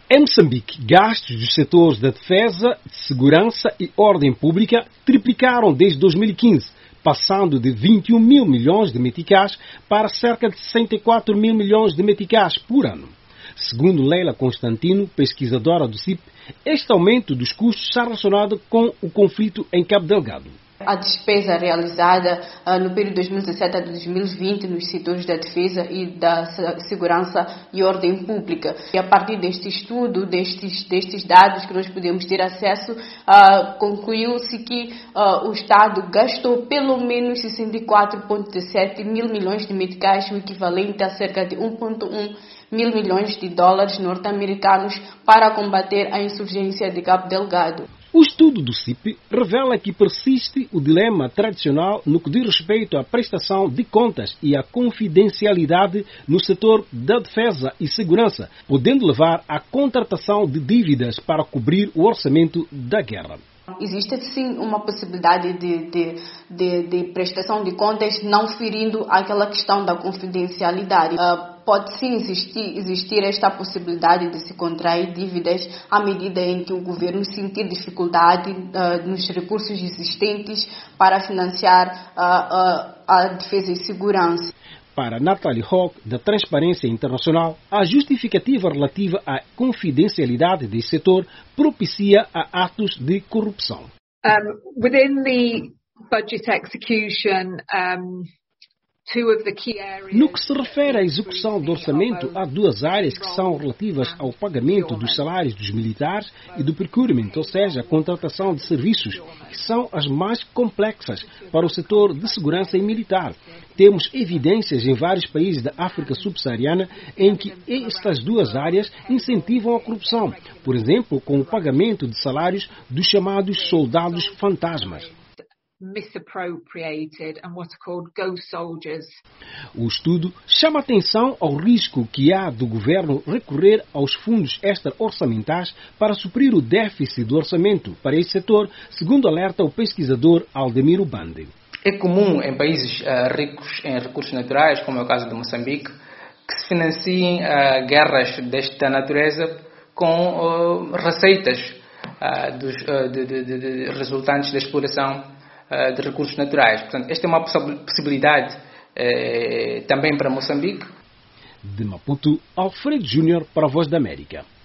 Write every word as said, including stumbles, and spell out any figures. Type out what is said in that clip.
Em Moçambique, gastos dos setores da defesa, segurança e ordem pública triplicaram desde dois mil e quinze, passando de vinte e um mil milhões de meticais para cerca de sessenta e quatro mil milhões de meticais por ano. Segundo Leila Constantino, pesquisadora do C I P, este aumento dos custos está relacionado com o conflito em Cabo Delgado. A despesa realizada uh, no período dois mil e dezessete a dois mil e vinte nos setores da defesa e da segurança e ordem pública. E a partir deste estudo, destes, destes dados que nós podemos ter acesso, uh, concluiu-se que uh, o Estado gastou pelo menos sessenta e quatro vírgula dezessete mil milhões de meticais, o equivalente a cerca de um vírgula um mil milhões de dólares norte-americanos para combater a insurgência de Cabo Delgado. O estudo do C I P revela que persiste o dilema tradicional no que diz respeito à prestação de contas e à confidencialidade no setor da defesa e segurança, podendo levar à contratação de dívidas para cobrir o orçamento da guerra. Existe sim uma possibilidade de, de, de, de prestação de contas não ferindo aquela questão da confidencialidade. Uh, pode sim existir, existir esta possibilidade de se contrair dívidas à medida em que o governo sentir dificuldade uh, nos recursos existentes para financiar uh, uh, a defesa e segurança. Para Natalie Hogg, da Transparência Internacional, a justificativa relativa à confidencialidade deste setor propicia a atos de corrupção. Um, within the budget execution, um, No que se refere à execução do orçamento, há duas áreas que são relativas ao pagamento dos salários dos militares e do procurement, ou seja, a contratação de serviços, que são as mais complexas para o setor de segurança e militar. Temos evidências em vários países da África subsaariana em que estas duas áreas incentivam a corrupção, por exemplo, com o pagamento de salários dos chamados soldados fantasmas. misappropriated and what are called ghost soldiers. O estudo chama atenção ao risco que há do governo recorrer aos fundos extra-orçamentais para suprir o déficit do orçamento para esse setor, segundo alerta o pesquisador Aldemiro Bande. É comum em países uh, ricos em recursos naturais, como é o caso de Moçambique, que se financiem uh, guerras desta natureza com uh, receitas uh, dos, uh, de, de, de, de resultantes da exploração de recursos naturais. Portanto, esta é uma possibilidade eh, também para Moçambique. De Maputo, Alfredo Júnior para a Voz da América.